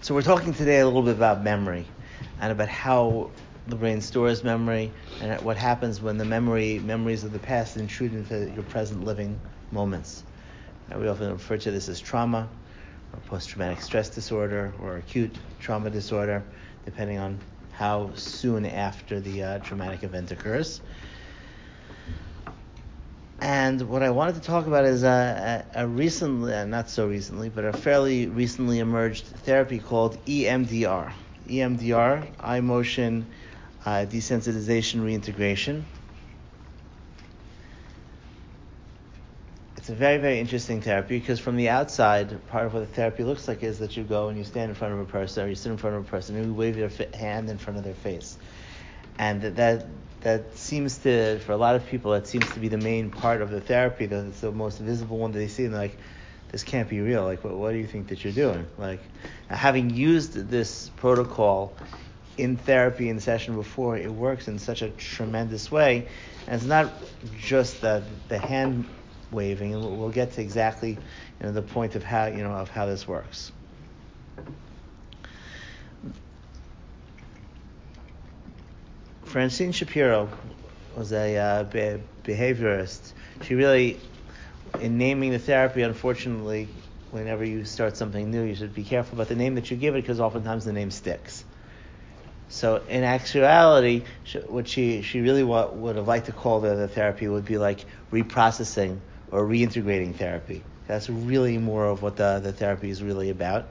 So we're talking today a little bit about memory and about how the brain stores memory and what happens when the memories of the past intrude into your present living moments. Now, we often refer to this as trauma or post-traumatic stress disorder or acute trauma disorder, depending on how soon after the traumatic event occurs. And what I wanted to talk about is a recently, not so recently, but a fairly recently emerged therapy called EMDR. EMDR, eye motion desensitization reintegration. It's a very, very interesting therapy because from the outside, part of what the therapy looks like is that you go and you stand in front of a person or you sit in front of a person and you wave your hand in front of their face. And that seems to, for a lot of people, that seems to be the main part of the therapy. That's the most visible one that they see, and they're like, this can't be real. Like, what do you think that you're doing? Like, having used this protocol in therapy in session before, it works in such a tremendous way. And it's not just the hand waving, and we'll get to exactly the point of how this works. Francine Shapiro was a behaviorist. She really, in naming the therapy, unfortunately, whenever you start something new, you should be careful about the name that you give it because oftentimes the name sticks. So in actuality, what she really would have liked to call the therapy would be like reprocessing or reintegrating therapy. That's really more of what the therapy is really about.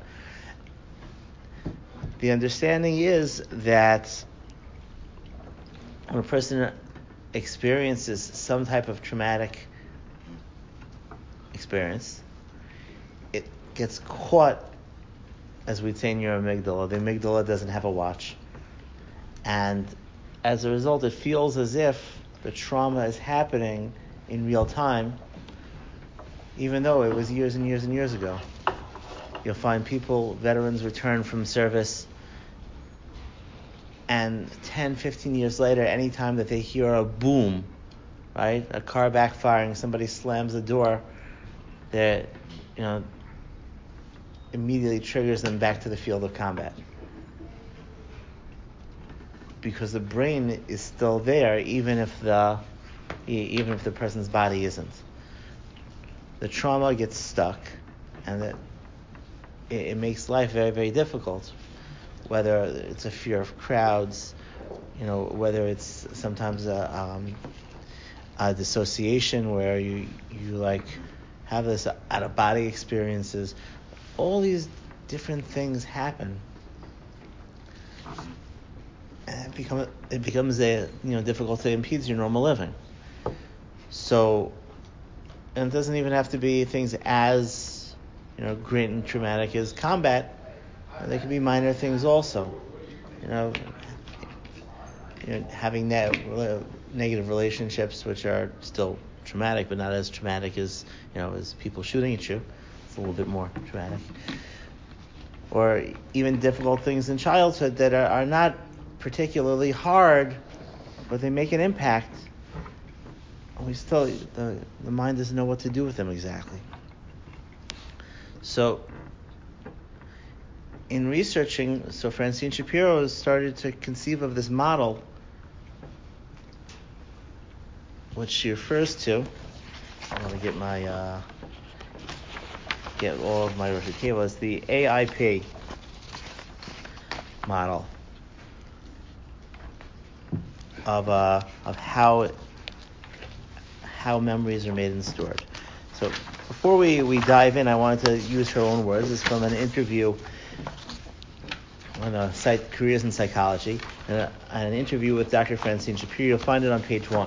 The understanding is that when a person experiences some type of traumatic experience, it gets caught, as we'd say in your amygdala. The amygdala doesn't have a watch. And as a result, it feels as if the trauma is happening in real time, even though it was years and years and years ago. You'll find veterans return from service, and 10, 15 years later, anytime that they hear a boom, right, a car backfiring, somebody slams the door, that immediately triggers them back to the field of combat. Because the brain is still there, even if the person's body isn't. The trauma gets stuck, and it makes life very, very difficult. Whether it's a fear of crowds, whether it's sometimes a dissociation where you like have this out of body experiences. All these different things happen. And it becomes difficult to impede your normal living. So, and it doesn't even have to be things as great and traumatic as combat. They can be minor things also. Having negative relationships, which are still traumatic, but not as traumatic as as people shooting at you. It's a little bit more traumatic. Or even difficult things in childhood that are not particularly hard, but they make an impact. We still, the mind doesn't know what to do with them exactly. So, in researching, Francine Shapiro has started to conceive of this model, which she refers to. I want to get all of my Rosh Hashanah. It's the AIP model of how memories are made and stored. So before we dive in, I wanted to use her own words. It's from an interview on the site Careers in Psychology, and an interview with Dr. Francine Shapiro. You'll find it on page 1.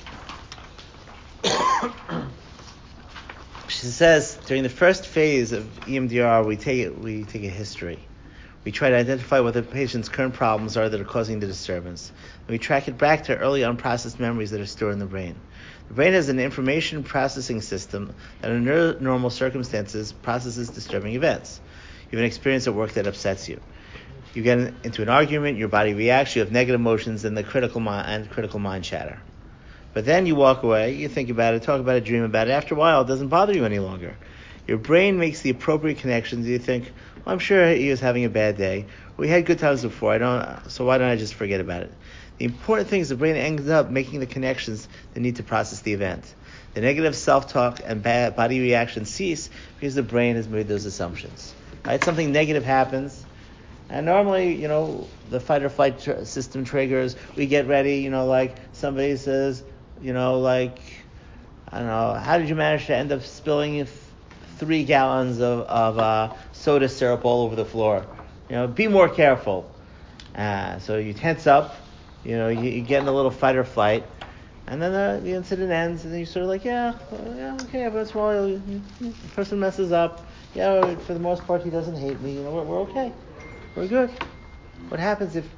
She says, during the first phase of EMDR, we take a history. We try to identify what the patient's current problems are that are causing the disturbance. And we track it back to early unprocessed memories that are stored in the brain. The brain has an information processing system that under normal circumstances processes disturbing events. You have an experience at work that upsets you. You get into an argument, your body reacts, you have negative emotions, and critical mind chatter. But then you walk away, you think about it, talk about it, dream about it. After a while, it doesn't bother you any longer. Your brain makes the appropriate connections. You think, well, I'm sure he was having a bad day. We had good times before. So why don't I just forget about it? The important thing is the brain ends up making the connections that need to process the event. The negative self-talk and bad body reactions cease because the brain has made those assumptions. Right? Something negative happens, and normally, the fight or flight system triggers. We get ready, like somebody says, I don't know, how did you manage to end up spilling 3 gallons of soda syrup all over the floor? Be more careful. So you tense up, you get in a little fight or flight, and then the incident ends, and then you're sort of like, okay, every once in a while, the person messes up. Yeah, for the most part, he doesn't hate me. We're okay. We're good. What happens if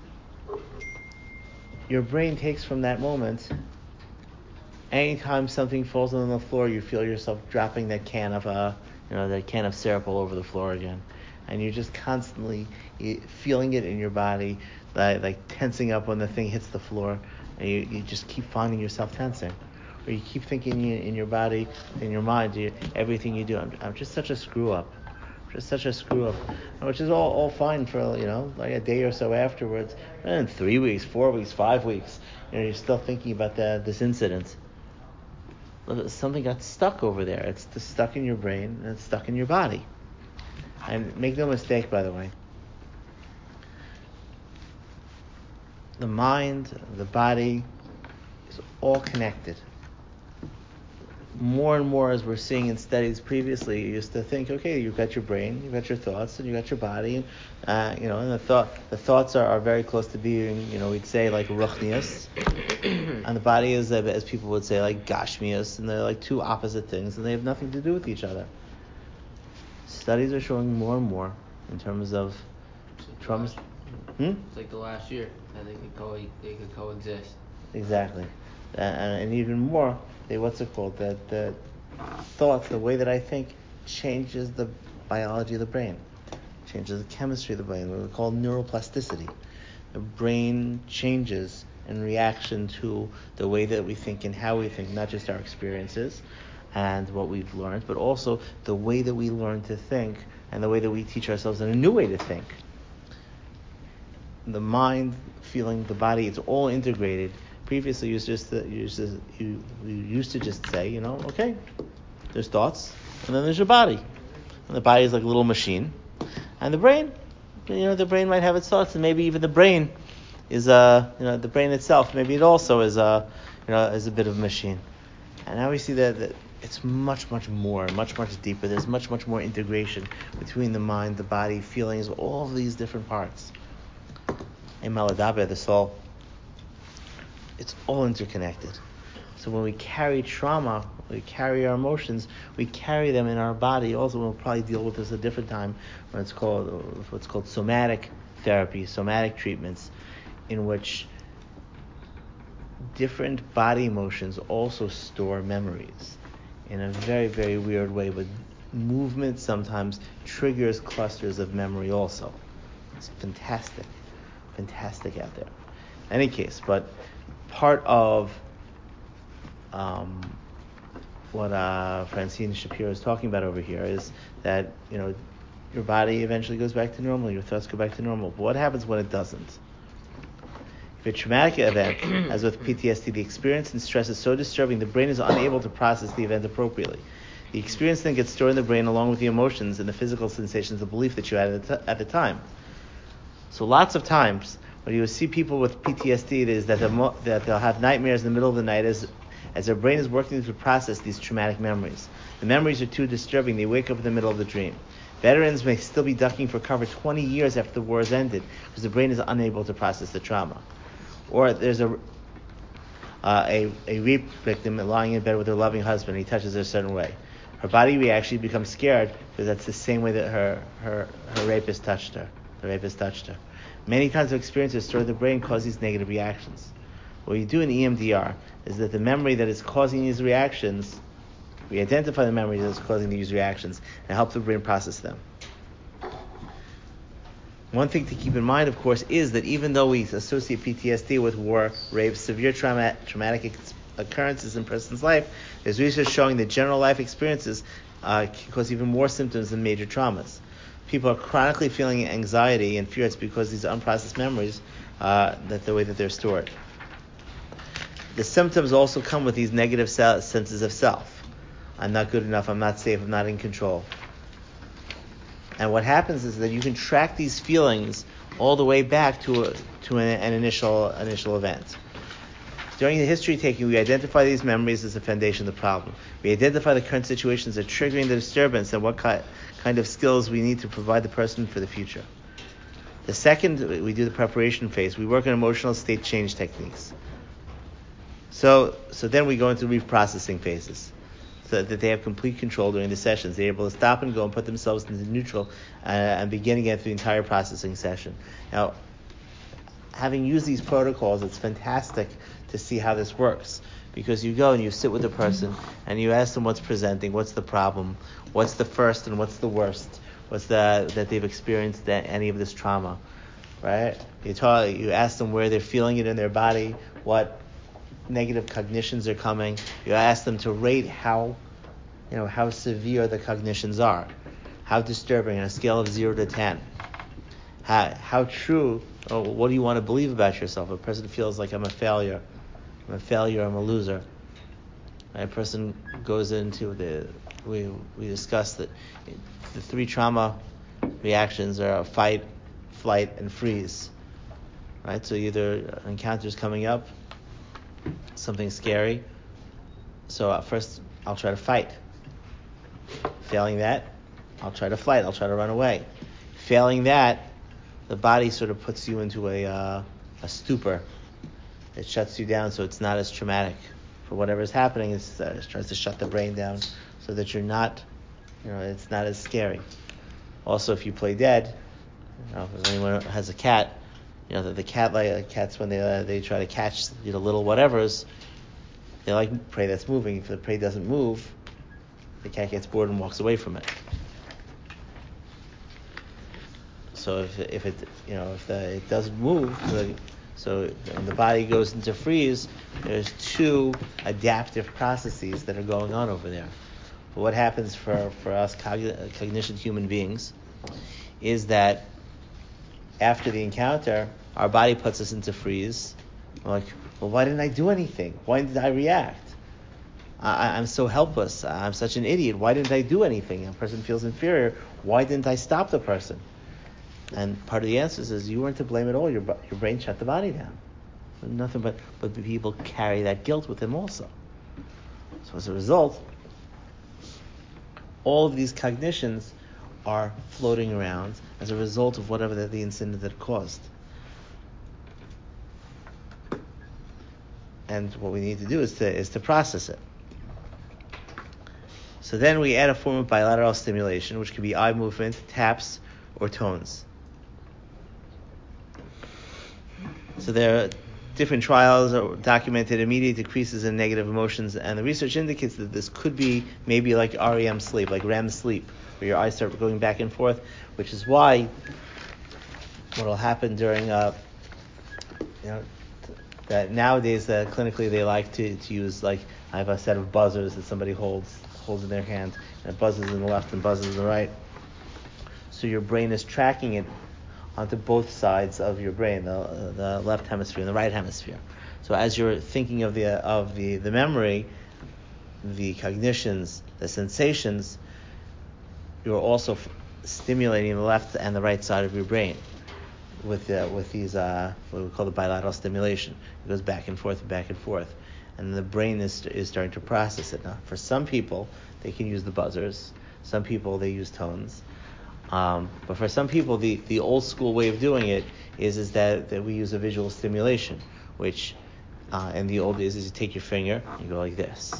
your brain takes from that moment, anytime something falls on the floor, you feel yourself dropping that can of syrup all over the floor again, and you're just constantly feeling it in your body, like tensing up when the thing hits the floor, and you just keep finding yourself tensing, or you keep thinking in your body, in your mind, everything you do, I'm just such a screw up. Which is all fine for like a day or so afterwards. And 3 weeks, 4 weeks, 5 weeks, you're still thinking about this incident. Something got stuck over there. It's stuck in your brain and it's stuck in your body. And make no mistake, by the way, the mind, the body is all connected. More and more, as we're seeing in studies previously, you used to think, okay, you've got your brain, you've got your thoughts, and you've got your body, and the thoughts are very close to being, we'd say like ruchnius, and the body is, as people would say, like gashmius, and they're like two opposite things, and they have nothing to do with each other. Studies are showing more and more in terms of traumas. It's like the last year that they could coexist. Exactly, and even more. What's it called? That thoughts, the way that I think, changes the biology of the brain, changes the chemistry of the brain. What we call neuroplasticity. The brain changes in reaction to the way that we think and how we think, not just our experiences and what we've learned, but also the way that we learn to think and the way that we teach ourselves in a new way to think. The mind, feeling, the body, it's all integrated. Previously, we used to just say, okay, there's thoughts, and then there's your body. And the body is like a little machine. And the brain, the brain might have its thoughts, and maybe even the brain is, the brain itself, maybe it also is a bit of a machine. And now we see that it's much, much more, much, much deeper. There's much, much more integration between the mind, the body, feelings, all of these different parts. In Maladabe, the soul, it's all interconnected. So when we carry trauma, we carry our emotions, we carry them in our body. Also, we'll probably deal with this a different time when it's called what's called somatic therapy, somatic treatments, in which different body emotions also store memories in a very, very weird way. But movement sometimes triggers clusters of memory also. It's fantastic out there. In any case, but part of what Francine Shapiro is talking about over here is that your body eventually goes back to normal, your thoughts go back to normal. But what happens when it doesn't? If a traumatic event, as with PTSD, the experience and stress is so disturbing, the brain is unable to process the event appropriately. The experience then gets stored in the brain along with the emotions and the physical sensations, the belief that you had at the time. So lots of times, when you see people with PTSD, it is that they'll have nightmares in the middle of the night as their brain is working to process these traumatic memories. The memories are too disturbing. They wake up in the middle of the dream. Veterans may still be ducking for cover 20 years after the war has ended because the brain is unable to process the trauma. Or there's a rape victim lying in bed with her loving husband, and he touches her a certain way. Her body reaction becomes scared because that's the same way that her rapist touched her. The rapist touched her. Many kinds of experiences stored in the brain cause these negative reactions. What you do in EMDR is that the memory that is causing these reactions, we identify the memory that is causing these reactions and help the brain process them. One thing to keep in mind, of course, is that even though we associate PTSD with war, rape, severe traumatic occurrences in a person's life, there's research showing that general life experiences can cause even more symptoms than major traumas. People are chronically feeling anxiety and fear. It's because these unprocessed memories, that the way that they're stored. The symptoms also come with these negative senses of self. I'm not good enough. I'm not safe. I'm not in control. And what happens is that you can track these feelings all the way back to an initial event. During the history taking, we identify these memories as the foundation of the problem. We identify the current situations that are triggering the disturbance and what kind of skills we need to provide the person for the future. The second, we do the preparation phase. We work on emotional state change techniques. So then we go into reprocessing phases, so that they have complete control during the sessions. They're able to stop and go and put themselves into neutral and begin again through the entire processing session. Now, having used these protocols, it's fantastic to see how this works, because you go and you sit with the person and you ask them what's presenting, what's the problem, what's the first and what's the worst, what's that they've experienced any of this trauma, right? You ask them where they're feeling it in their body, what negative cognitions are coming. You ask them to rate how severe the cognitions are, how disturbing on a scale of 0 to 10. How true, or what do you want to believe about yourself? A person feels like I'm a failure, I'm a loser. A person goes into we discussed that the 3 trauma reactions are fight, flight, and freeze. Right? So either encounters coming up, something scary. So first, I'll try to fight. Failing that, I'll try to flight. I'll try to run away. Failing that, the body sort of puts you into a stupor. It shuts you down, so it's not as traumatic for whatever is happening. It tries to shut the brain down so that you're not, it's not as scary. Also, if you play dead, if anyone has a cat, the cats when they try to catch little whatevers, they like prey that's moving. If the prey doesn't move, the cat gets bored and walks away from it. So if it doesn't move, so when the body goes into freeze, there's 2 adaptive processes that are going on over there. But what happens for us cognition human beings is that after the encounter, our body puts us into freeze. We're like, well, why didn't I do anything? Why did I react? I'm so helpless. I'm such an idiot. Why didn't I do anything? A person feels inferior. Why didn't I stop the person? And part of the answer is you weren't to blame at all. Your brain shut the body down. Nothing but the people carry that guilt with them also. So as a result, all of these cognitions are floating around as a result of whatever the incident that caused. And what we need to do is to process it. So then we add a form of bilateral stimulation, which can be eye movement, taps, or tones. So there are different trials that documented immediate decreases in negative emotions, and the research indicates that this could be maybe like REM sleep, like REM sleep, where your eyes start going back and forth, which is why what will happen during that nowadays clinically they like to use, like, I have a set of buzzers that somebody holds in their hand, and it buzzes in the left and buzzes in the right. So your brain is tracking it onto both sides of your brain, the left hemisphere and the right hemisphere. So as you're thinking of the memory, the cognitions, the sensations, you're also stimulating the left and the right side of your brain with these what we call the bilateral stimulation. It goes back and forth, and the brain is starting to process it. Now, for some people, they can use the buzzers. Some people, they use tones. But for some people, the old school way of doing it is that we use a visual stimulation, which in the old days is you take your finger, you go like this.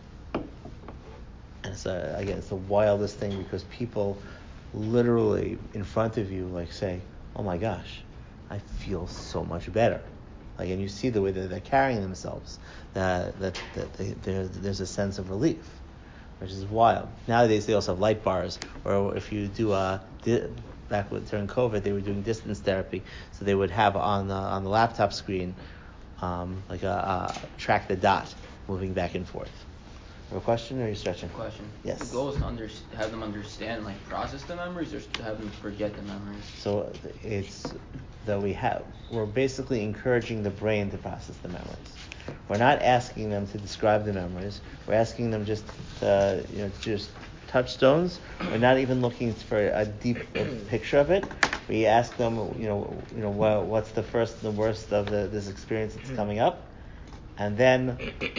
And it's the wildest thing, because people literally in front of you say, oh my gosh, I feel so much better. And you see the way that they're carrying themselves, that there's a sense of relief, which is wild. Nowadays they also have light bars, or if you do during COVID, they were doing distance therapy, so they would have on the laptop screen track the dot moving back and forth. Have a question or are you stretching? Question. Yes. The goal is to have them understand and process the memories, or to have them forget the memories. So it's that we're basically encouraging the brain to process the memories. We're not asking them to describe the memories. We're asking them just just touchstones. We're not even looking for a deep picture of it. We ask them, what's the first and the worst of this experience that's coming up, and then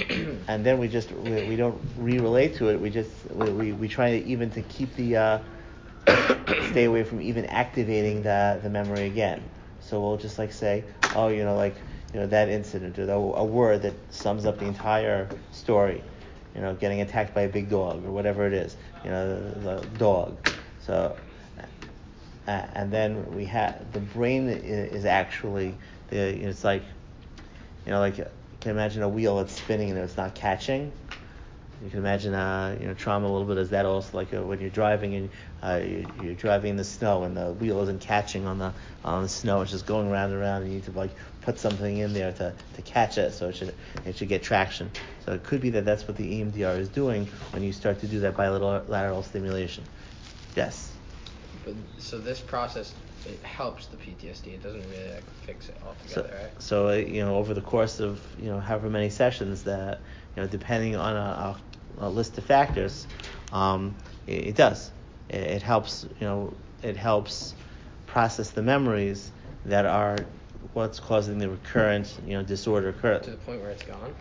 we don't re-relate to it. We try even to keep the stay away from even activating the memory again. So we'll just say, that incident, or a word that sums up the entire story. Getting attacked by a big dog or whatever it is. The dog. So, and then we have the brain is actually it's like, you can imagine a wheel that's spinning and it's not catching. You can imagine, trauma a little bit as that also, when you're driving and you're driving in the snow and the wheel isn't catching on the snow. It's just going round and round, and you need to put something in there to catch it, so it should get traction. So it could be that's what the EMDR is doing when you start to do that bilateral stimulation. Yes. But so this process, it helps the PTSD. It doesn't really fix it altogether, right? So over the course of however many sessions that depending on a list of factors, it does. It helps. It helps process the memories that are what's causing the recurrent disorder. To the point where it's gone.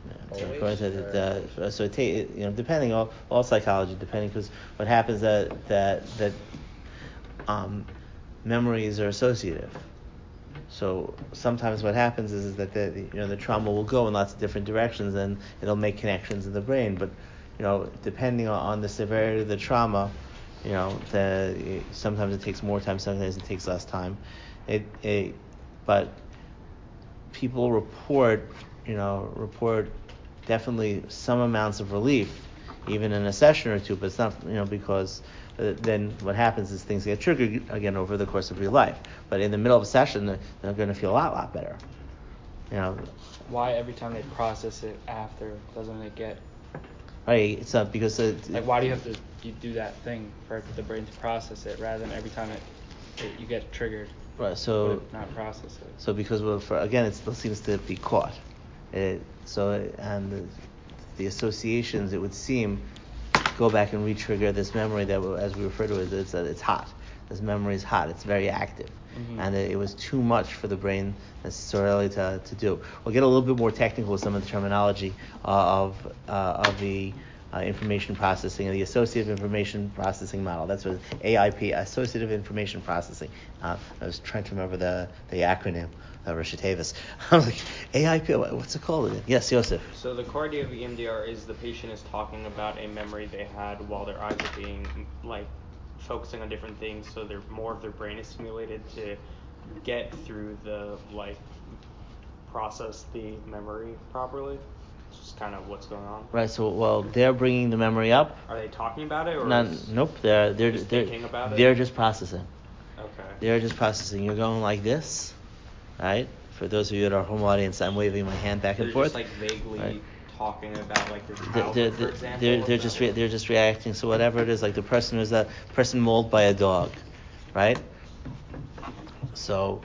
Yeah, so depending on all psychology, because what happens that memories are associative. So sometimes what happens is that the trauma will go in lots of different directions and it'll make connections in the brain. But depending on the severity of the trauma, sometimes it takes more time, sometimes it takes less time. But people report definitely some amounts of relief, even in a session or two. But it's not because then what happens is things get triggered again over the course of your life. But in the middle of a session, they're going to feel a lot better. Why every time they process it after doesn't it get? Right, it's not because why do you have to do that thing for the brain to process it rather than every time you get triggered? Right, so not process it. So because it still seems to be caught. And the associations, it would seem, go back and re-trigger this memory that, as we refer to it, it's hot. This memory is hot. It's very active. Mm-hmm. And it was too much for the brain necessarily to do. We'll get a little bit more technical with some of the terminology of the information processing, the associative information processing model. That's what AIP, associative information processing. I was trying to remember the acronym. Rashi Tavis. I'm like, AIP, what's it called again? Yes, Yosef. So the core idea of EMDR is the patient is talking about a memory they had while their eyes are being, focusing on different things, so more of their brain is stimulated to get through the, process the memory properly. It's just kind of what's going on. Right, so, they're bringing the memory up. Are they talking about it? Or nope, they're thinking about it? They're just processing. Okay. They're just processing. You're going like this. Right? For those of you at our home audience, I'm waving my hand back and forth. They're just vaguely talking about their childhood, for example. They're just reacting. So whatever it is, the person is a person mauled by a dog, right? So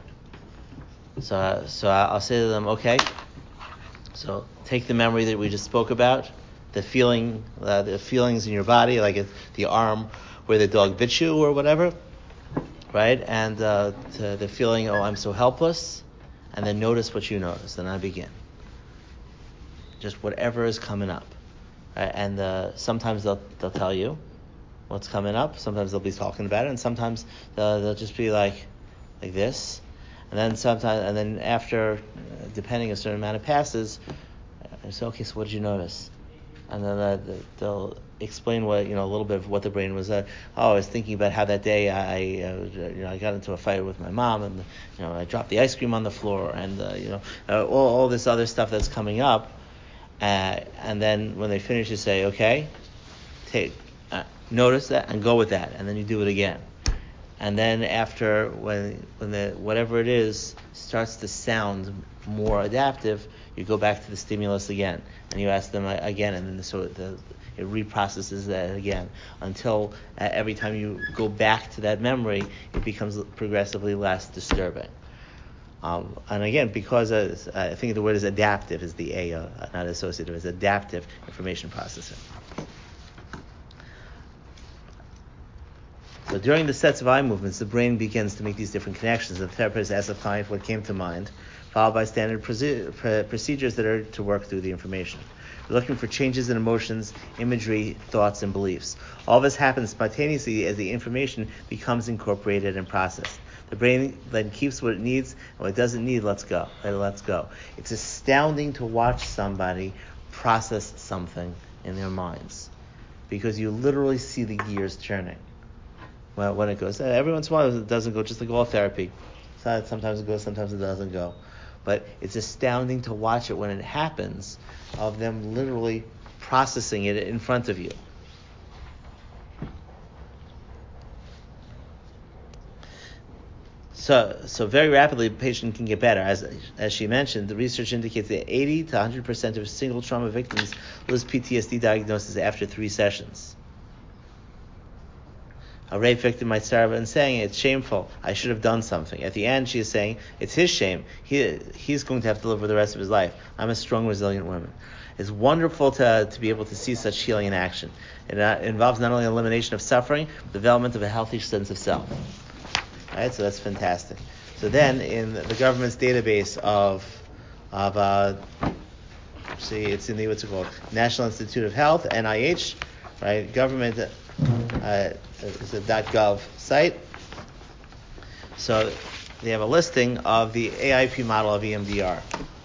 I'll say to them, okay. So take the memory that we just spoke about, the feelings in your body, like the arm where the dog bit you or whatever. Right, and the feeling, I'm so helpless, and then notice what you notice. Then I begin. Just whatever is coming up, right? And sometimes they'll tell you what's coming up. Sometimes they'll be talking about it, and sometimes they'll just be like this, and then after, depending a certain amount of passes, I say, okay, so what did you notice? And then they'll explain what a little bit of what the brain was. I was thinking about how that day I got into a fight with my mom, and I dropped the ice cream on the floor, and all this other stuff that's coming up. And then when they finish, you say, okay, notice that and go with that, and then you do it again. And then after when whatever it is starts to sound more adaptive, you go back to the stimulus again, and you ask them again, and then it reprocesses that again until every time you go back to that memory, it becomes progressively less disturbing. And again, because I think the word is adaptive, is the A, not associative, is adaptive information processing. So during the sets of eye movements, the brain begins to make these different connections. The therapist asks the client what came to mind, followed by standard procedures that are to work through the information. We're looking for changes in emotions, imagery, thoughts, and beliefs. All this happens spontaneously as the information becomes incorporated and processed. The brain then keeps what it needs, and what it doesn't need lets go. It's astounding to watch somebody process something in their minds, because you literally see the gears turning. Well, when it goes, every once in a while it doesn't go, just like all therapy. Sometimes it goes, sometimes it doesn't go. But it's astounding to watch it when it happens, of them literally processing it in front of you. So very rapidly, the patient can get better. As she mentioned, the research indicates that 80 to 100% of single trauma victims lose PTSD diagnosis after 3 sessions. A rape victim might start and saying, "It's shameful. I should have done something." At the end, she is saying, "It's his shame. He's going to have to live with the rest of his life. I'm a strong, resilient woman." It's wonderful to be able to see such healing in action. It involves not only elimination of suffering, but the development of a healthy sense of self. All right, so that's fantastic. So then, in the government's database of it's in the what's it called, National Institute of Health, NIH, right? Government. It's a .gov site. So they have a listing of the AIP model of EMDR.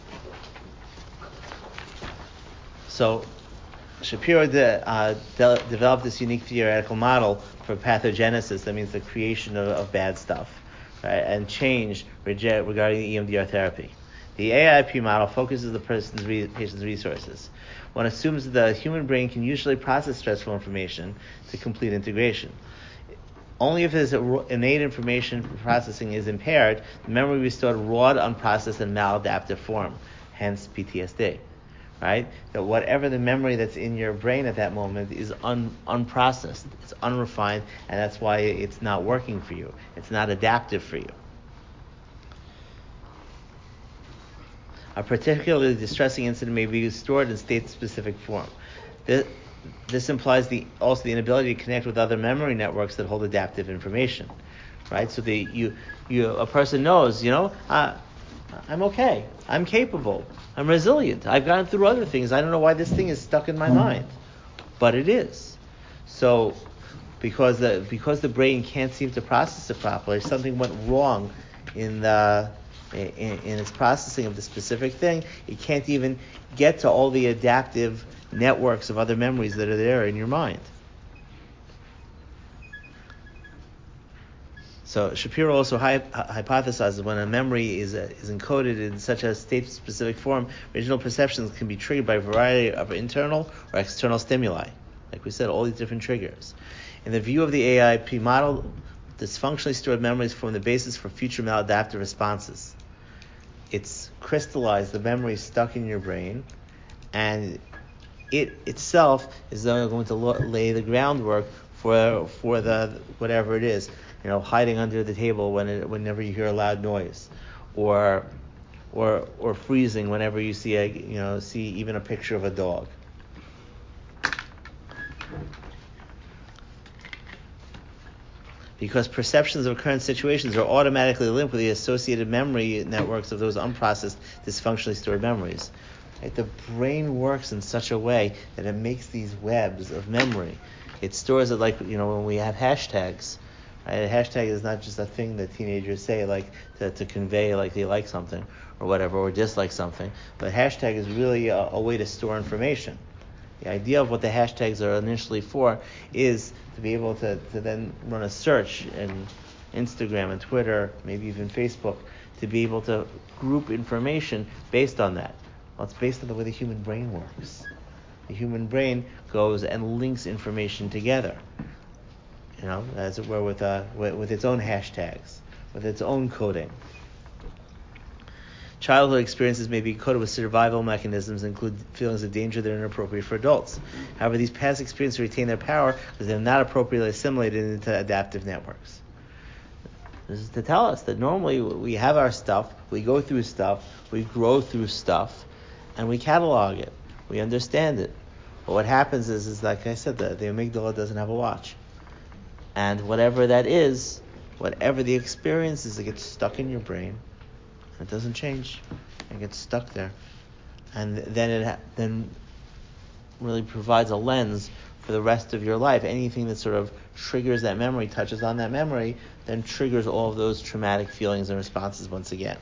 So Shapiro developed this unique theoretical model for pathogenesis, that means the creation of bad stuff, right, and change regarding the EMDR therapy. The AIP model focuses the patient's resources. One assumes that the human brain can usually process stressful information to complete integration. Only if his innate information processing is impaired, the memory restored raw, unprocessed, and maladaptive form, hence PTSD. Right? That whatever the memory that's in your brain at that moment is unprocessed, it's unrefined, and that's why it's not working for you. It's not adaptive for you. A particularly distressing incident may be stored in state-specific form. This implies also the inability to connect with other memory networks that hold adaptive information, right? So a person knows, I'm okay, I'm capable, I'm resilient, I've gone through other things. I don't know why this thing is stuck in my mind, but it is. So because the brain can't seem to process it properly, something went wrong in its processing of the specific thing, it can't even get to all the adaptive networks of other memories that are there in your mind. So Shapiro also hypothesizes when a memory is encoded in such a state-specific form, regional perceptions can be triggered by a variety of internal or external stimuli. Like we said, all these different triggers. In the view of the AIP model, dysfunctionally stored memories form the basis for future maladaptive responses. It's crystallized, the memory stuck in your brain, and it itself is then going to lay the groundwork for the whatever it is, hiding under the table whenever you hear a loud noise, or freezing whenever you see even a picture of a dog. Because perceptions of current situations are automatically linked with the associated memory networks of those unprocessed, dysfunctionally stored memories. Right? The brain works in such a way that it makes these webs of memory. It stores it like, when we have hashtags. Right? A hashtag is not just a thing that teenagers say like to convey like they like something or whatever, or dislike something. But hashtag is really a way to store information. The idea of what the hashtags are initially for is to be able to then run a search in Instagram and Twitter, maybe even Facebook, to be able to group information based on that. Well, it's based on the way the human brain works. The human brain goes and links information together, as it were, with its own hashtags, with its own coding. Childhood experiences may be coded with survival mechanisms and include feelings of danger that are inappropriate for adults. However, these past experiences retain their power because they're not appropriately assimilated into adaptive networks. This is to tell us that normally we have our stuff, we go through stuff, we grow through stuff, and we catalog it. We understand it. But what happens is like I said, the amygdala doesn't have a watch. And whatever that is, whatever the experience is, it gets stuck in your brain. It doesn't change. It gets stuck there. And then then really provides a lens for the rest of your life. Anything that sort of triggers that memory, touches on that memory, then triggers all of those traumatic feelings and responses once again.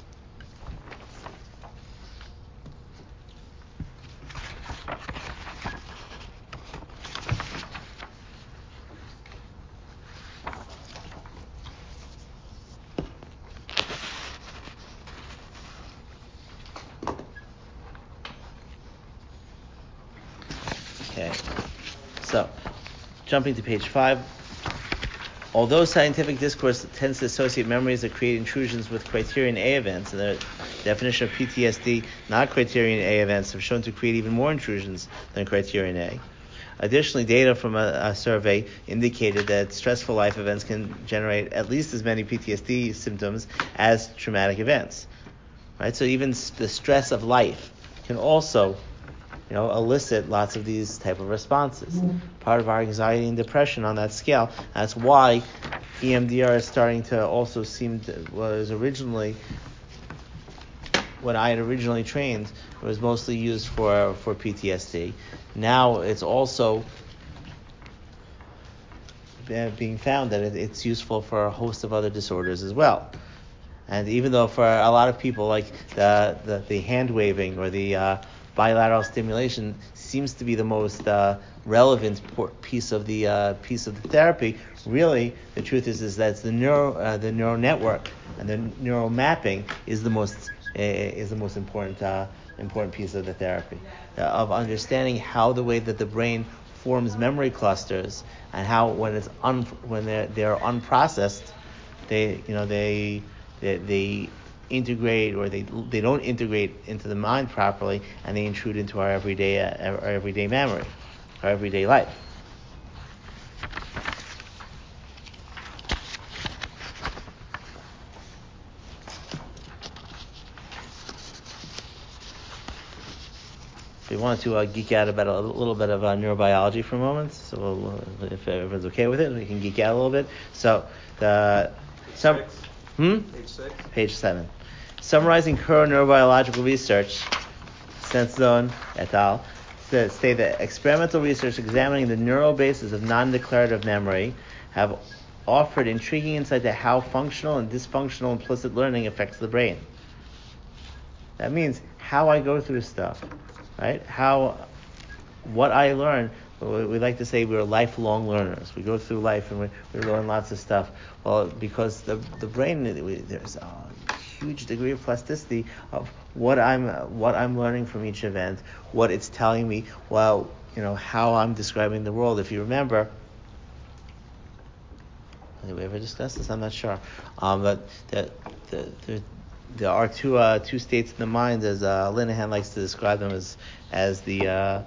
Okay, so jumping to page 5. Although scientific discourse tends to associate memories that create intrusions with criterion A events, and the definition of PTSD, not criterion A events, have shown to create even more intrusions than criterion A. Additionally, data from a survey indicated that stressful life events can generate at least as many PTSD symptoms as traumatic events. Right? So even the stress of life can also elicit lots of these type of responses. Part of our anxiety and depression on that scale. That's why EMDR is starting to also what I had originally trained was mostly used for PTSD. Now it's also being found that it's useful for a host of other disorders as well. And even though for a lot of people, like the hand waving or the bilateral stimulation seems to be the most relevant piece of the therapy. Really, the truth is that it's the neural network and the neural mapping is the most important piece of the therapy of understanding how the way that the brain forms memory clusters and how when they're unprocessed, they integrate or they don't integrate into the mind properly, and they intrude into our everyday memory, our everyday life. We wanted to geek out about a little bit of neurobiology for a moment. So if everyone's okay with it, we can geek out a little bit. So Page 7. Summarizing current neurobiological research, Sansone et al. State that experimental research examining the neural basis of non-declarative memory have offered intriguing insight to how functional and dysfunctional implicit learning affects the brain. That means how I go through stuff, right? What I learn. We like to say we're lifelong learners. We go through life and we learn lots of stuff. Well, because the brain, there's a huge degree of plasticity of what I'm learning from each event, what it's telling me, how I'm describing the world. If you remember, did we ever discuss this? I'm not sure. But there are two states in the mind, as Linehan likes to describe them as the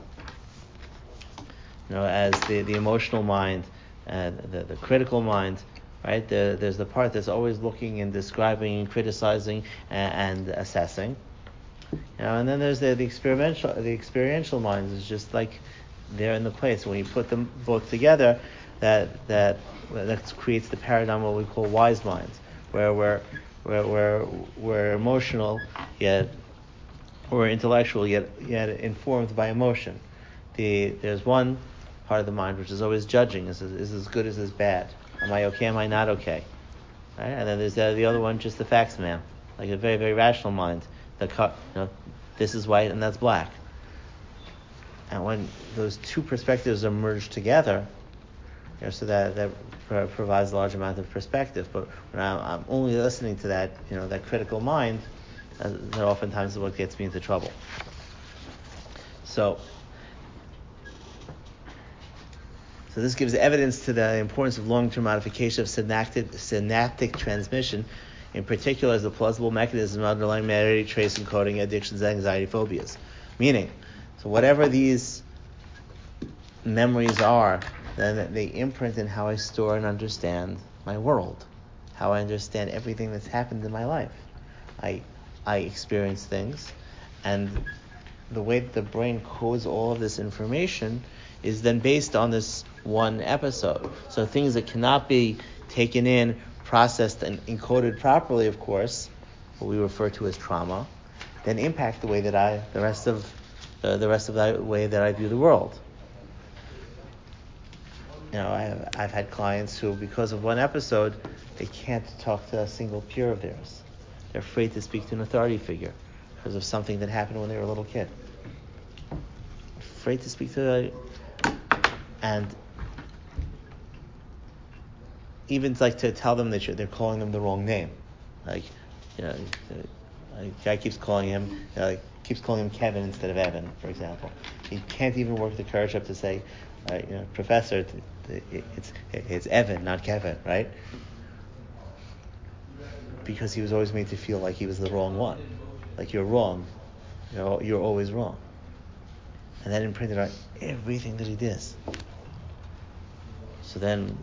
emotional mind and the critical mind, right? There's the part that's always looking and describing and criticizing and assessing, and then there's the experiential mind. Is just like they're in the place. When you put them both together, that creates the paradigm what we call wise minds, where we're emotional yet or intellectual yet informed by emotion. There's one part of the mind which is always judging: is as good as bad? Am I okay? Am I not okay? Right? And then there's the other one, just the facts man, like a very, very rational mind. This is white and that's black. And when those two perspectives are merged together, so that provides a large amount of perspective. But when I'm only listening to that, that critical mind, that oftentimes is what gets me into trouble. So this gives evidence to the importance of long-term modification of synaptic transmission in particular as the plausible mechanism underlying memory, trace, encoding, addictions, anxiety, phobias. Meaning, so whatever these memories are, then they imprint in how I store and understand my world, how I understand everything that's happened in my life. I experience things, and the way that the brain codes all of this information is then based on this one episode. So things that cannot be taken in, processed, and encoded properly, of course, what we refer to as trauma, then impact the way that the rest of the way that I view the world. I've had clients who, because of one episode, they can't talk to a single peer of theirs. They're afraid to speak to an authority figure because of something that happened when they were a little kid. Afraid to speak to and even like to tell them that they're calling them the wrong name. Like, a guy keeps calling him Kevin instead of Evan, for example. He can't even work the courage up to say, Professor, it's Evan, not Kevin, right? Because he was always made to feel like he was the wrong one. Like, you're wrong. You're always wrong. And that imprinted on everything that he did. So then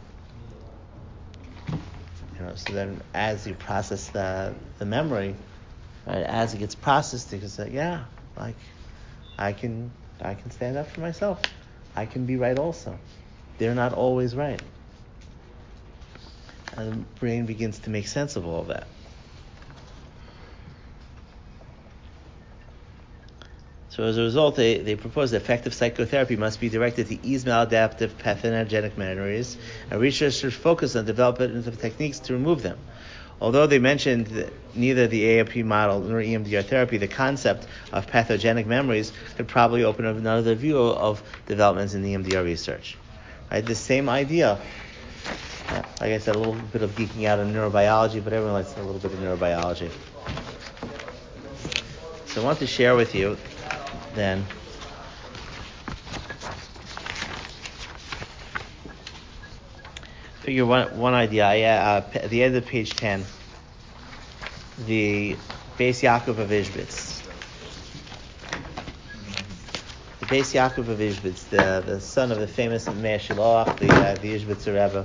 as you process the memory, right, as it gets processed, you can say, I can stand up for myself. I can be right also. They're not always right. And the brain begins to make sense of all of that. So as a result, they propose that effective psychotherapy must be directed to ease maladaptive pathogenic memories, and research should focus on development of techniques to remove them. Although they mentioned that neither the AAP model nor EMDR therapy, the concept of pathogenic memories could probably open up another view of developments in the EMDR research. Right? The same idea. Like I said, a little bit of geeking out on neurobiology, but everyone likes a little bit of neurobiology. So I want to share with you then figure one idea. At the end of page 10, the Beis Yaakov of Ishbitz. The Beis Yaakov of Ishbitz, the son of the famous Meir Shiloach, the Ishbitzer Rebbe.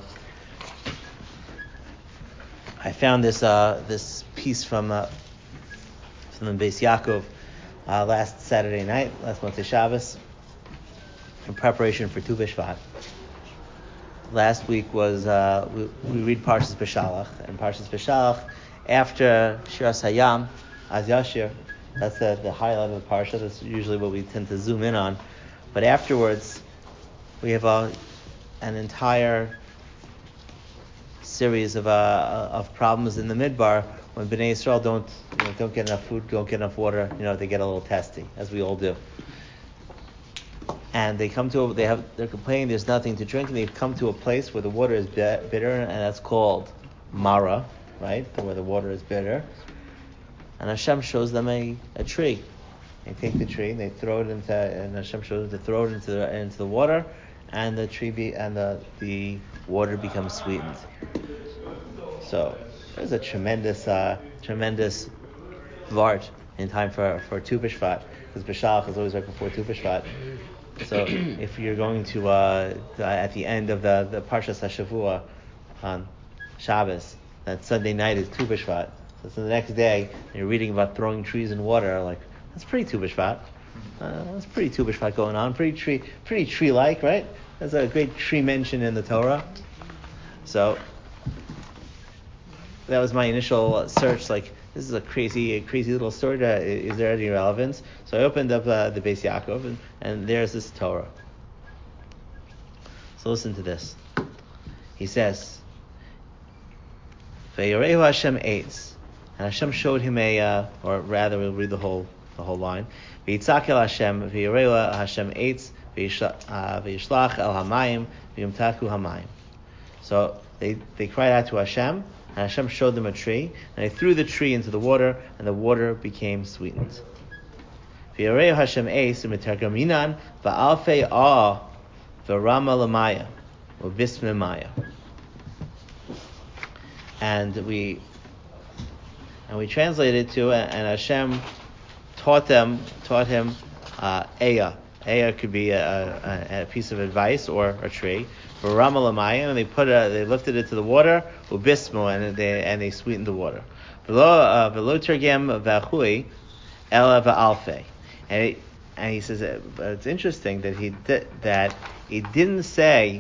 I found this piece from the Beis Yaakov last Saturday night, last Motzei Shabbos, in preparation for Tu B'Shvat. Last week was we read Parshas B'Shalach, and Parshas B'Shalach after Shiras Hayam, Az Yashir, that's the highlight of the parsha. That's usually what we tend to zoom in on. But afterwards, we have an entire series of problems in the Midbar when Bnei Yisrael don't get enough food, don't get enough water. They get a little testy, as we all do. And they're complaining there's nothing to drink, and they've come to a place where the water is bitter, and that's called Mara, right? Where the water is bitter. And Hashem shows them a tree. They take the tree and they throw it and Hashem shows them to throw it into the water, and the tree the water becomes sweetened. So there's a tremendous vart in time for Tu B'Shvat, because B'Shalach is always right before Tu B'Shvat. So if you're going to at the end of the Parshas HaShavua on Shabbos, that Sunday night is Tu B'Shvat. So the next day you're reading about throwing trees in water. Like, that's pretty Tu B'Shvat. That's pretty Tu B'Shvat going on. Pretty tree-like, right? There's a great tree mention in the Torah. So that was my initial search. Like, this is a crazy little story. Is there any relevance? So I opened up the Beis Yaakov, and there's this Torah. So listen to this. He says, "Vayorehu Hashem eitz," and Hashem showed him or rather, we'll read the whole line. V'yitzak el Hashem, vayorehu Hashem eitz, v'yishlach el hamayim, v'yumtaku hamayim. So they cried out to Hashem, and Hashem showed them a tree, and they threw the tree into the water, and the water became sweetened. V'yarehu Hashem eitz, u'mitargaminan, va'alfei ah, v'rama l'maya, u'bisme maya. And we And we translated to, and Hashem taught him, Eya. Eya could be a piece of advice or a tree. For Ramalamayim, and they lifted it to the water, ubismo, and they sweetened the water. Velo tergem v'achui, ela v'alfe. And he says, but it's interesting that he didn't say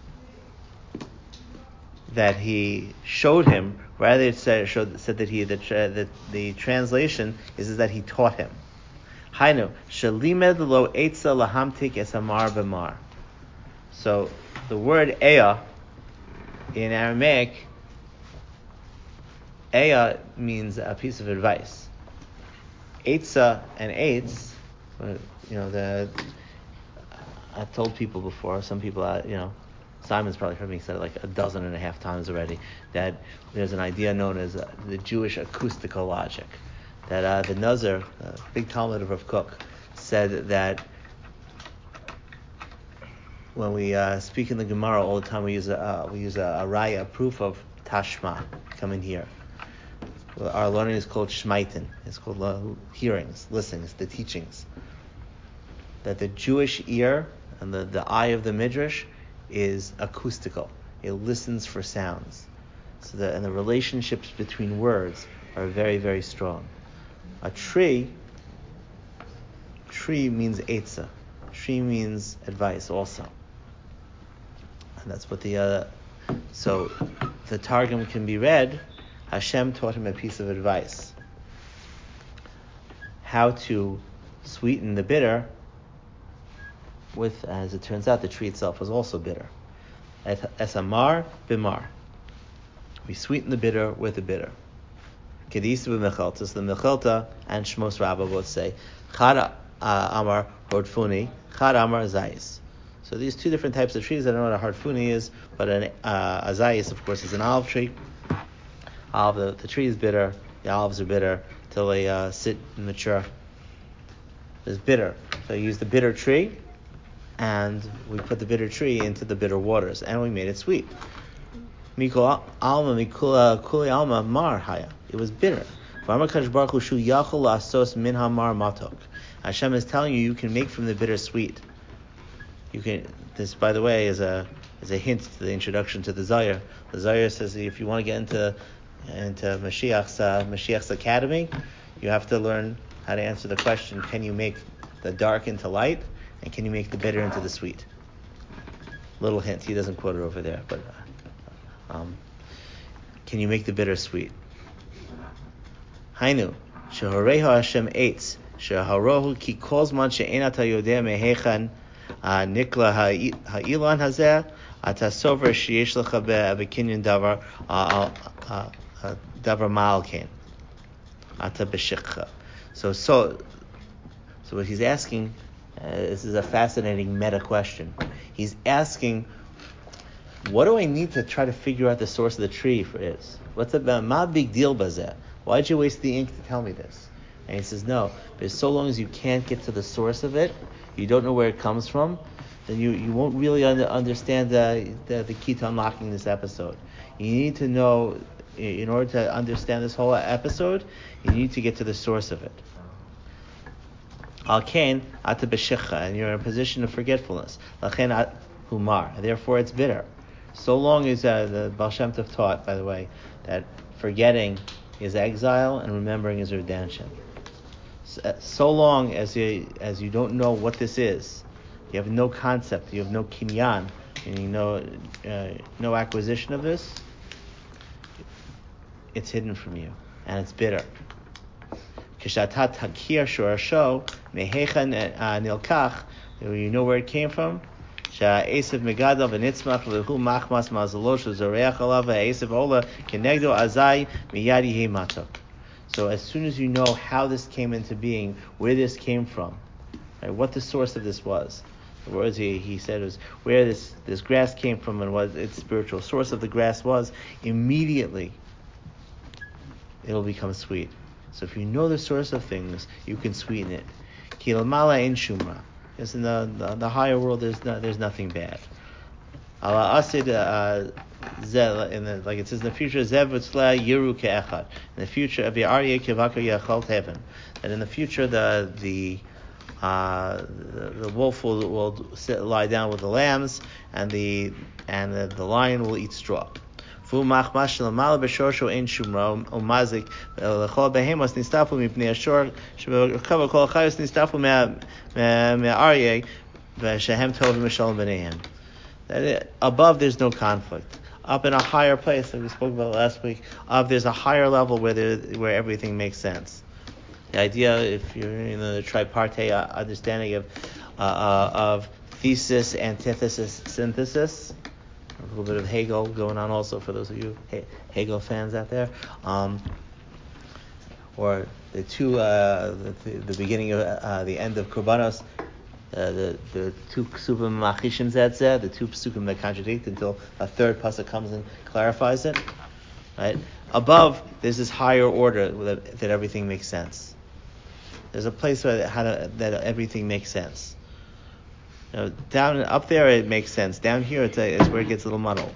that he showed him. Rather, it said that the translation is that he taught him. Hainu shalimed lo etza lahamtik esamar b'mar. So the word eya in Aramaic, eya means a piece of advice. Etza and eitz, I've told people before. Some people, Simon's probably heard me say it like 12.5 times already, that there's an idea known as the Jewish acoustical logic. That the Nazir, big Talmud of Rav Kook, said that when we speak in the Gemara all the time, we use a raya, a proof of tashma, come in here. Well, our learning is called shmaitin. It's called hearings, listenings, the teachings. That the Jewish ear and the eye of the midrash is acoustical. It listens for sounds. And the relationships between words are very, very strong. A tree means etza. Tree means advice also. And that's what so the Targum can be read, Hashem taught him a piece of advice. How to sweeten the bitter with, as it turns out, the tree itself was also bitter. Esamar bimar. We sweeten the bitter with the bitter. Kedisa b'mechelta. So the Mechelta and Shmos Rabbah both say, Chad amar hordfuni, Chad amar zayis. So these two different types of trees, I don't know what a hordfuni is, but a zayis, of course, is an olive tree. The tree is bitter, the olives are bitter, till they sit and mature. It's bitter. So you use the bitter tree, and we put the bitter tree into the bitter waters, and we made it sweet. Mikul alma mikula kuli alma mar haya. It was bitter. Hashem is telling you can make from the bitter sweet. You can. This, by the way, is a hint to the introduction to the Zayar. The Zayar says if you want to get into Mashiach's academy, you have to learn how to answer the question: can you make the dark into light, and can you make the bitter into the sweet? Little hint. He doesn't quote it over there, but can you make the bitter sweet? Hainu shehoreha Hashem eitz sheharohu ki kol zman she'enat hayodeh mehechan nikla ha'ilan hazeh ata sover sheyesh lecha bekinyan davar ma'alkein ata b'shikcha. So what he's asking, this is a fascinating meta question. He's asking, what do I need to try to figure out the source of the tree for is? What's about ma big deal bazeh? Why'd you waste the ink to tell me this? And he says, no, because so long as you can't get to the source of it, you don't know where it comes from, then you won't really understand the key to unlocking this episode. You need to know, in order to understand this whole episode, you need to get to the source of it. Al-kain ata b'shikha, and you're in a position of forgetfulness. L'chein humar, therefore it's bitter. So long as the Baal Shem Tov taught, by the way, that forgetting is exile and remembering is redemption. So long as you don't know what this is, you have no concept, you have no kinyan, meaning no acquisition of this, it's hidden from you, and it's bitter. Kishatat hakir shorasho mehechan nilkach, you know where it came from. Sha'esav megadol v'nitzmach v'hu machmas mazalosh v'zoreach alav v'esav ola kenegdo azai miyadi he matok. So as soon as you know how this came into being, where this came from, right, what the source of this was, the words he said was where this grass came from and what its spiritual source of the grass was, immediately it'll become sweet. So if you know the source of things, you can sweeten it. Kilamala in shumra. Because in the higher world, there's nothing bad. Allah asid like it says in the future, Zev v'tzla yiru ke'echad. In the future, of Aryeh kevakar yachal teven. That in the future, the wolf will lie down with the lambs, and the lion will eat straw. And above there's no conflict. Up in a higher place, like we spoke about last week, there's a higher level where everything makes sense. The idea, if you're in the tripartite understanding of thesis, antithesis, synthesis, a little bit of Hegel going on also for those of you Hegel fans out there, or the two, the beginning of the end of Korbanos, the two psukim machishim zetzeh, the two psukim that contradict until a third pasuk comes and clarifies it. Right above, there's this higher order that everything makes sense. There's a place where that everything makes sense. Down up there it makes sense. Down here it's where it gets a little muddled.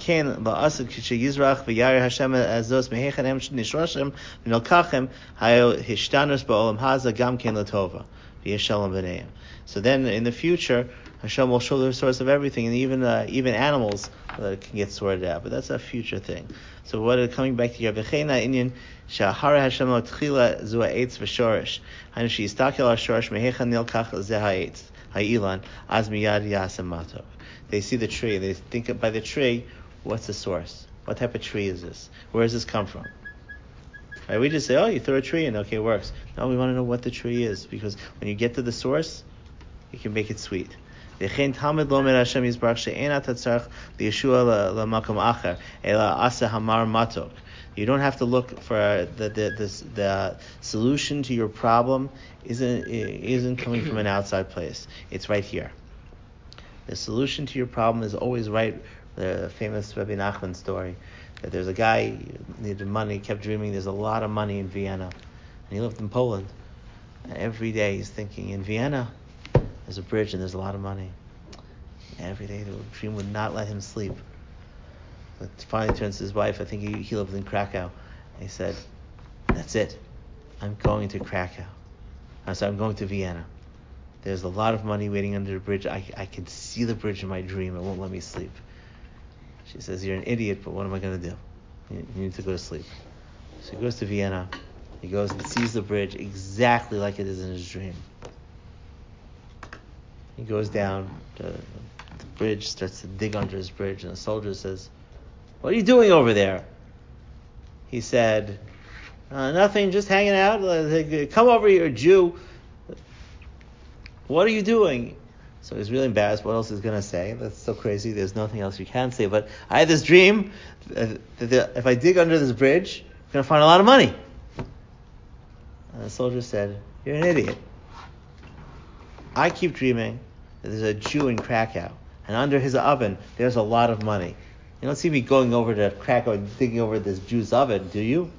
So then in the future, Hashem will show the source of everything, and even animals can get sorted out. But that's a future thing. So coming back to your Bechena Inyan, Shahara Hashem lo tchila zu ha'etz v'shorish. Hainu sheyistakel al shorish mehecha nilkach zeh ha'etz ha'ilan az miyad yasem matov. They see the tree. They think by the tree, what's the source? What type of tree is this? Where does this come from? Right? We just say, oh, you throw a tree in, okay, it works. No, we want to know what the tree is, because when you get to the source, you can make it sweet. You don't have to look for the solution to your problem isn't coming from an outside place. It's right here. The solution to your problem is always right. The famous Rabbi Nachman story that there's a guy who needed money, kept dreaming there's a lot of money in Vienna, and he lived in Poland. And every day he's thinking, in Vienna there's a bridge and there's a lot of money. And every day the dream would not let him sleep. But finally turns to his wife. I think he lived in Krakow. And he said, that's it. I'm going to Krakow. I'm going to Vienna. There's a lot of money waiting under the bridge. I can see the bridge in my dream. It won't let me sleep. She says, you're an idiot, but what am I going to do? You need to go to sleep. So he goes to Vienna. He goes and sees the bridge exactly like it is in his dream. He goes down to the bridge, starts to dig under his bridge, and the soldier says, what are you doing over there? He said, nothing, just hanging out. Come over here, Jew. What are you doing? So he's really embarrassed. What else is going to say? That's so crazy. There's nothing else you can say. But I had this dream that if I dig under this bridge, I'm going to find a lot of money. And the soldier said, you're an idiot. I keep dreaming that there's a Jew in Krakow, and under his oven, there's a lot of money. You don't see me going over to Krakow and digging over this Jew's oven, do you?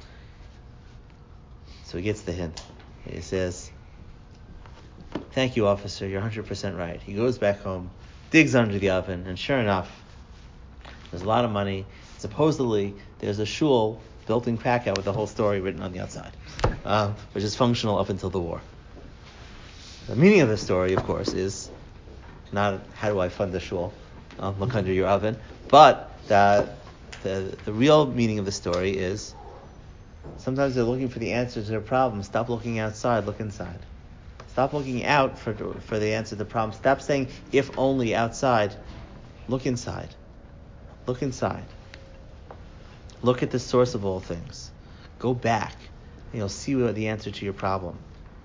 So he gets the hint. He says, thank you, officer, you're 100% right. He goes back home, digs under the oven, and sure enough, there's a lot of money. Supposedly, there's a shul built in Krakow with the whole story written on the outside, which is functional up until the war. The meaning of the story, of course, is not how do I fund the shul, look under your oven, but the real meaning of the story is sometimes they're looking for the answer to their problem. Stop looking outside, look inside. Stop looking out for the answer to the problem. Stop saying, if only outside. Look inside. Look inside. Look at the source of all things. Go back, and you'll see what the answer to your problem.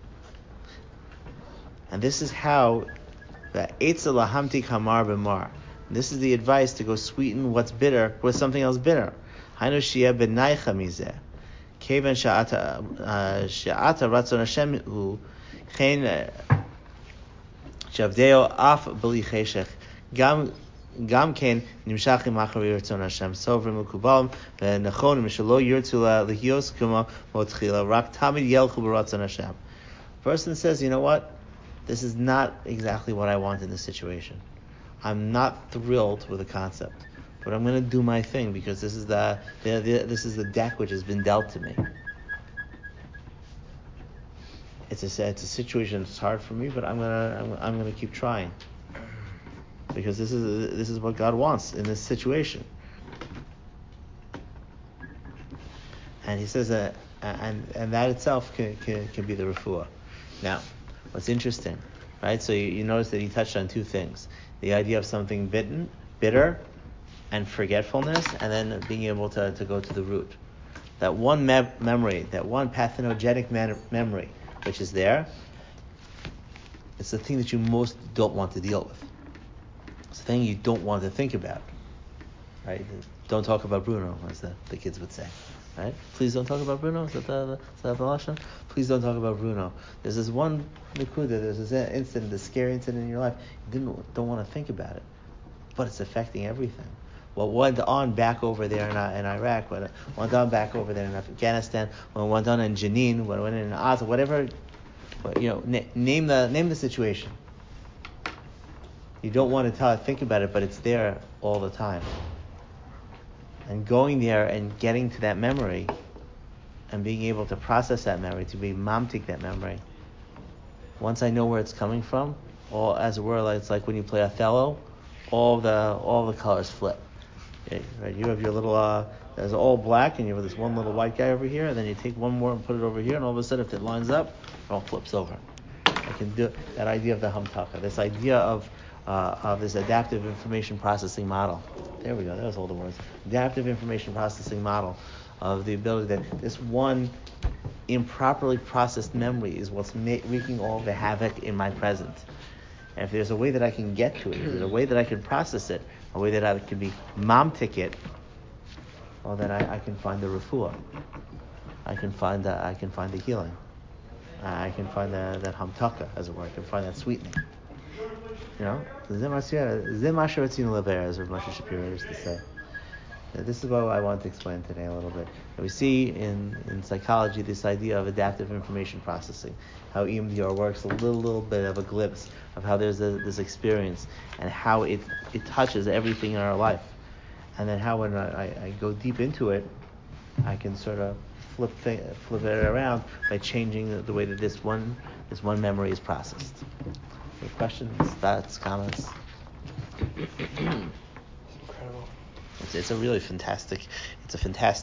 And this is how the Eitz lahamti kamar b'mar. This is the advice to go sweeten what's bitter with something else bitter. Hainu sheyeh b'naicha mizeh. Kevan she'ata ratzon Hashem hu chen shavdeo af b'li cheshech gam ken nimshachim achari ratzon Hashem sovrim ukubalim v'nechonim shelo yirtzu lehios kuma motchila rak tamid yelchu b'ratzon Hashem. Person says, you know what? This is not exactly what I want in this situation. I'm not thrilled with the concept. but I'm going to do my thing because this is this is the deck which has been dealt to me. It's a situation that's hard for me, but I'm gonna keep trying because this is what God wants in this situation. And he says that, and that itself can be the refuah. Now, what's interesting, right? So you notice that he touched on two things: the idea of something bitter, and forgetfulness, and then being able to go to the root. That one memory, that one pathologenic memory, which is there, it's the thing that you most don't want to deal with. It's the thing you don't want to think about, right? Don't talk about Bruno, as the kids would say, right? Please don't talk about Bruno. Is that the lashon? Please don't talk about Bruno. There's this one nikuda, there's this incident, this scary incident in your life. You don't want to think about it, but it's affecting everything. What went on back over there in Iraq, what went on back over there in Afghanistan, what went on in Jenin, what went on in Gaza, whatever, name the situation. You don't want to think about it, but it's there all the time. And going there and getting to that memory, and being able to process that memory, to be mamtik that memory. Once I know where it's coming from, or as it were, it's like when you play Othello, all the colors flip. Okay, right? You have your little, there's all black, and you have this one little white guy over here, and then you take one more and put it over here, and all of a sudden, if it lines up, it all flips over. I can do that idea of the hamtaka, this idea of this adaptive information processing model. There we go. That was all the words. Adaptive information processing model of the ability that this one improperly processed memory is what's wreaking all the havoc in my present. And if there's a way that I can get to it, if there's a way that I can process it, a way that I can be mamtik it, well, then I can find the refuah. I can find the healing. I can find that hamtaka, as it were. I can find that sweetening. Zeh masher etzinu lever, as Rav Moshe Shapiro used to say. This is what I want to explain today a little bit. We see in psychology this idea of adaptive information processing, how EMDR works, a little bit of a glimpse of how there's this experience and how it touches everything in our life. And then how when I go deep into it, I can sort of flip it around by changing the way that this one memory is processed. Any questions, thoughts, comments? Incredible. It's a really fantastic